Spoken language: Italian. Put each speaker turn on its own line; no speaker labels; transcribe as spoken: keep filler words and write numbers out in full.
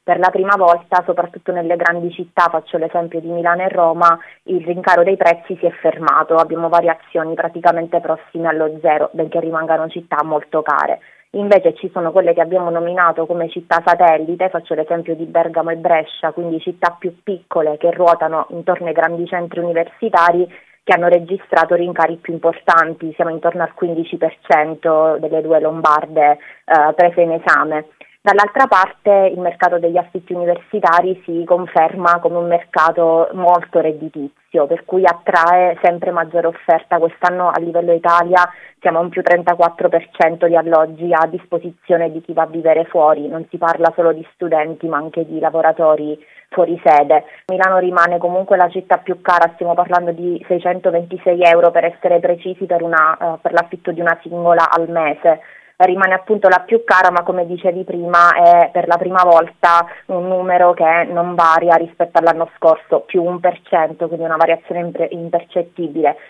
per la prima volta, soprattutto nelle grandi città, faccio l'esempio di Milano e Roma, il rincaro dei prezzi si è fermato, abbiamo variazioni praticamente prossime allo zero, benché rimangano città molto care. Invece ci sono quelle che abbiamo nominato come città satellite, faccio l'esempio di Bergamo e Brescia, quindi città più piccole che ruotano intorno ai grandi centri universitari, che hanno registrato rincari più importanti, siamo intorno al quindici per cento delle due lombarde eh, prese in esame. Dall'altra parte il mercato degli affitti universitari si conferma come un mercato molto redditizio, per cui attrae sempre maggiore offerta. Quest'anno a livello Italia siamo a un più trentaquattro per cento di alloggi a disposizione di chi va a vivere fuori, non si parla solo di studenti ma anche di lavoratori fuori sede. Milano rimane comunque la città più cara, stiamo parlando di seicentoventisei euro per essere precisi per, una, uh, per l'affitto di una singola al mese. Rimane appunto la più cara, ma come dicevi prima è per la prima volta un numero che non varia rispetto all'anno scorso, più un per cento, quindi una variazione impercettibile.